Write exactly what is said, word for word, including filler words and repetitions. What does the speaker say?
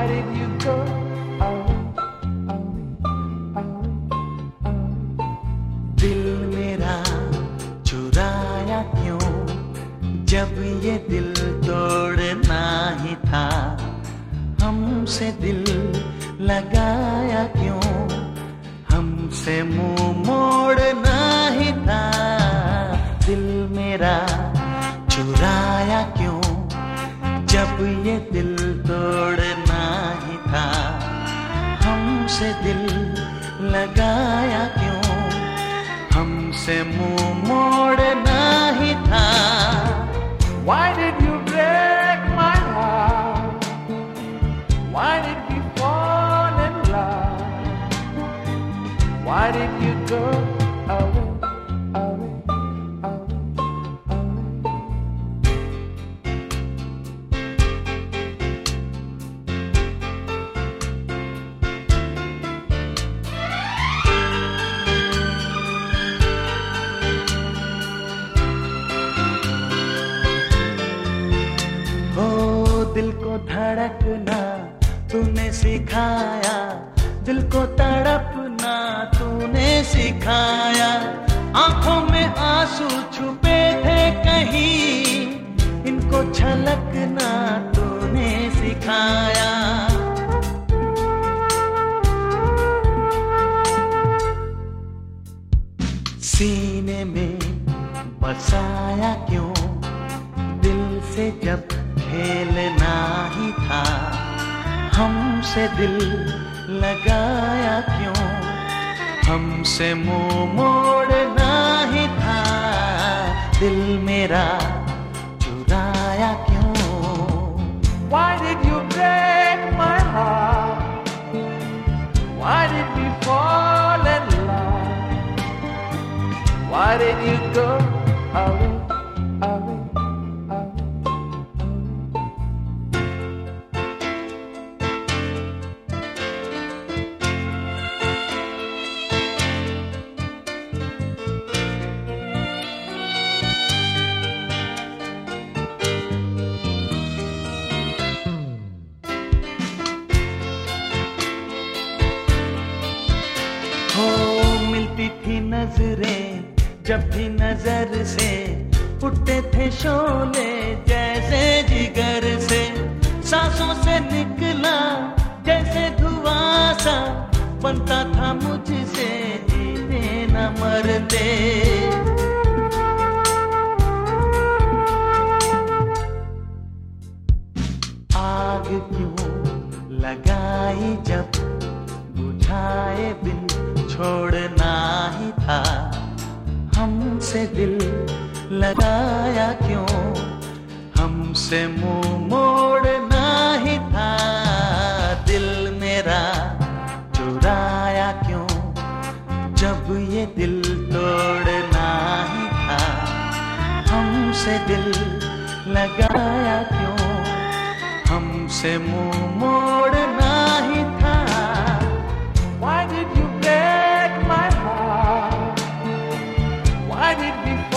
did you go away, away, away, away? दिल मेरा चुराया क्यों, जब ये दिल तोड़ना ही था। हमसे दिल लगाया क्यों, हमसे मुंह मोड़ना ही था। दिल मेरा चुराया क्यों, जब ये दिल तोड़ना ही था। हमसे दिल लगाया क्यों, हमसे मुंह मोड़ना ही था। Why did you break my heart? Why did we fall in love? Why did you go away, away, away, away? हो दिल को धड़कना तूने सिखाया, दिल को तड़पना तूने सिखाया। आंखों में आंसू छुपे थे कहीं, इनको छलकना तूने सिखाया। सीने में बसाया क्यों, दिल से जब खेलना ही था। हमसे दिल लगाया क्यों, हमसे मुंह मोड़ना ही था। दिल मेरा चुराया क्यों। Why did you break my heart? Why did we fall in love? Why did you go away, away, away, away? हो मिलती थी नजरें जब भी नजर से, उठते थे शोले जैसे जिगर से। सांसों से निकला जैसे धुआं सा, बनता था मुझसे जीते न मरते। आग क्यों लगाई जब बुझाए बिन छोड़ना ही था। हमसे दिल लगाया क्यों, हमसे मुंह मोड़ना ही था। दिल मेरा चुराया क्यों, जब ये दिल तोड़ना ही था। हमसे दिल लगाया क्यों, हमसे मुंह मोड़ना ही था। Why did you break my heart? Why did we